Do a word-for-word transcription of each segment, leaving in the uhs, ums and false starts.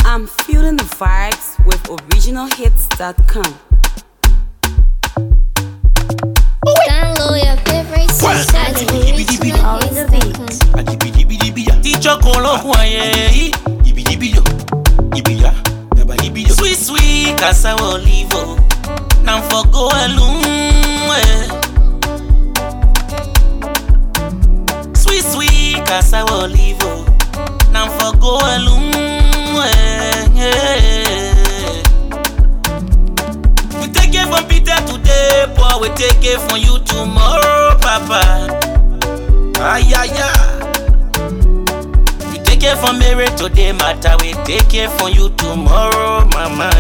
I'm fueling the vibes with original hits dot com. Download your favorite songs at original hits dot com. Teacher Kolo Kwaye. Sweet, sweet, Casa Olivo. Now for go alone. Sweet, sweet, Casa Olivo. Now for go alone. We take it from Peter today, boy. We take it from you tomorrow, Papa. Ay, ay, ay. Take it from Mary today, matter. We take it from you tomorrow, Mama.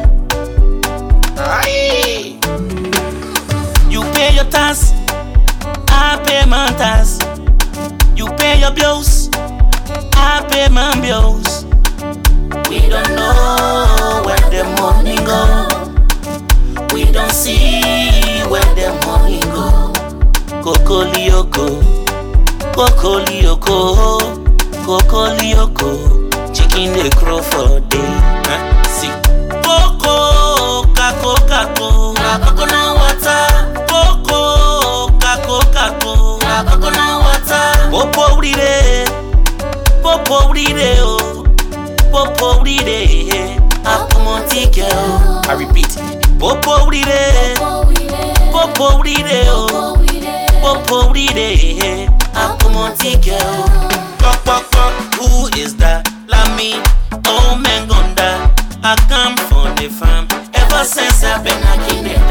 Aye. You pay your tax, I pay my tax. You pay your bills, I pay my bills. We don't know where the money go. We don't see where the money go. Coco Lioko, Coco Lioko. Coco Lioko, chicken they crow for day. Huh? See, Coco, Kako, Kako, Kako na water. Coco, Kako, Kako, Kako na water. Popo uride, Popo uride oh, Popo uride. Apumontike oh. I repeat, Popo uride, Popo uride oh, Popo uride. Apumontike oh. Who is that? Lami, oh Mengonda. I come from the farm ever since I've been knocking the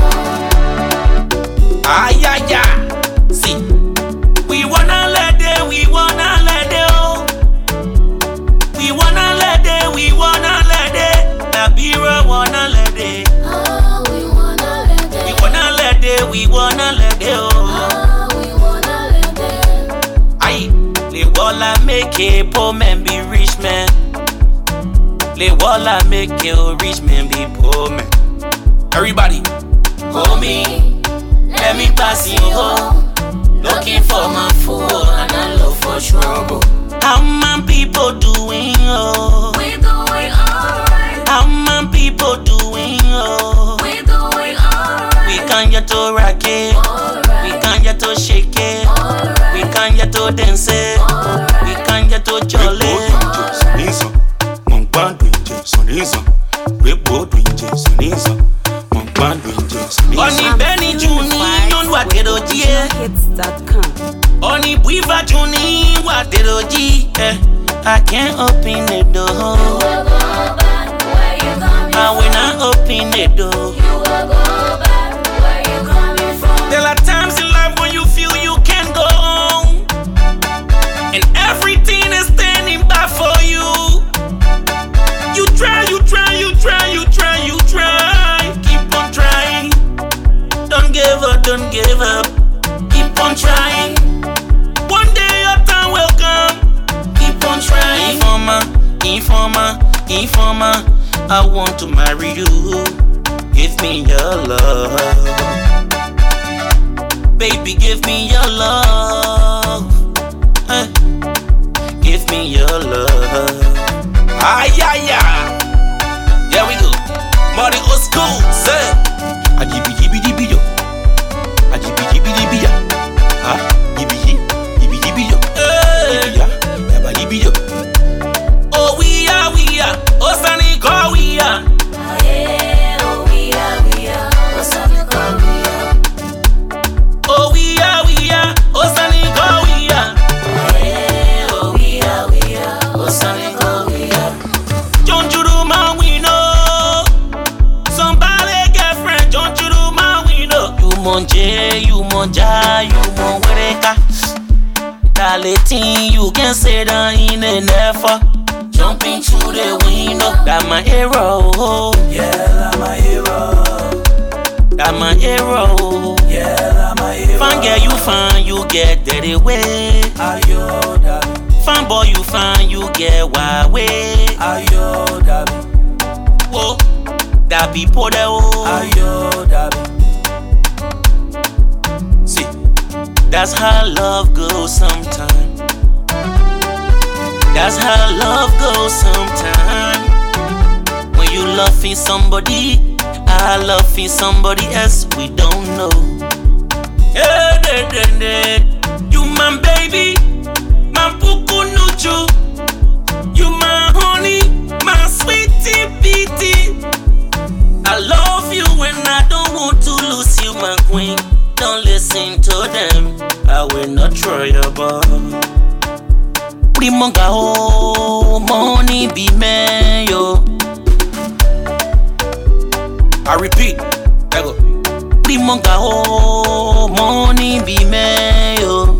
door. Ay, ay, ay. See, we wanna let it, we wanna let it, oh. We wanna let it, we wanna let it. La Bira wanna let it. Oh, we wanna let it. We wanna let it, we wanna let it, oh. Oh, we wanna let it. Aye. Le walla make a poor man be rich man. Le walla make a rich man be poor man. Everybody, hold me, let me pass you home. Looking for my food and I look for trouble. How my people doing oh? We doing alright. How my people doing oh? We doing alright. We can't get to rock it. Alright. We can't get to shake it. Alright. We can't get to dance it. Alright. We can't get to jolly. Oni Benny Juni on what did Oji hits dot com. Oni Buiva Juni what did Oji I can't open the door. You will go back where you coming I will not open the door. You will go back where you coming from. There are times in life when you feel you can't go on, and everything is standing by for you. You try, you try, you try, you try, you try. Keep on trying. Don't give up, don't give up. Keep on trying. One day your time will come. Keep on trying. Informer, informer, informer. I want to marry you. Give me your love. Baby, give me your love. Eh. Give me your love. Ay, ay, ay. Here we go. Money old school, say. Ajibi, jibi, jibi, yo. Ajibi, jibi, jibi, ya. Ah, jibi, jibi, jibi, yo. Jibi, ya. Yaba, jibi, yo. Oh, we are, we are. Oh, Sunny, call we are. Yeah, oh we are, we are. What's up, call we are. Oh, we are, we are. Oh, Sunny, call we are. Yeah, oh we are, we are. What's up, call we are. Don't you do my window? Somebody girlfriend, don't you do my window? You monje, you monja, you mon wereka. Daletin, you can say that in a never. Jumping through the window, that my hero. Yeah, that my hero. That my hero. Yeah, that my hero. Fine girl, you fine, you get dirty way. Ayo, that. Fine boy, you fine, you get wild way. Ayo, that. Oh, that be poor there, oh. Ayo, that. See, that's how love goes sometimes. That's how love goes sometimes. loving somebody, I loving somebody else we don't know. Yeah, yeah, yeah, yeah. You my baby, my puku nuchu. You my honey, my sweetie beatie. I love you when I don't want to lose you, my queen. Don't listen to them, I will not throw your ball. Primo gao, money be me yo. I repeat, I go. Primo gao, money be me yo.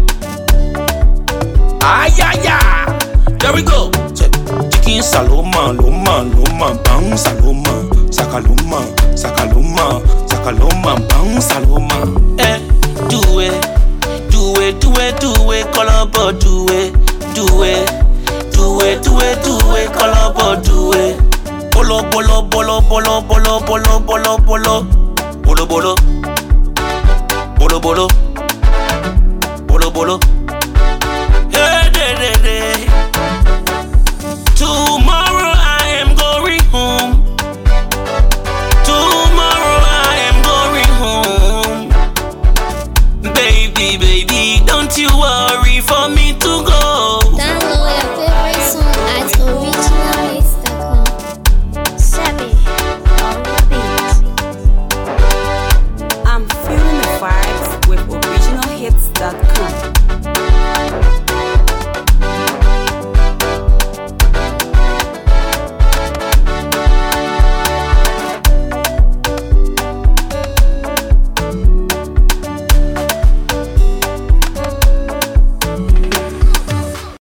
Ay ay ay, there we go. Chicken saloma, loma, loma, bang saloma, sakaloma, sakaloma, sakaloma, bang saloma. Eh, do it, do it, do it, do it, color do it. Do it, do it, do it, do it, color, do it. Bolo, bolo, bolo, bolo, bolo, bolo, bolo, bolo.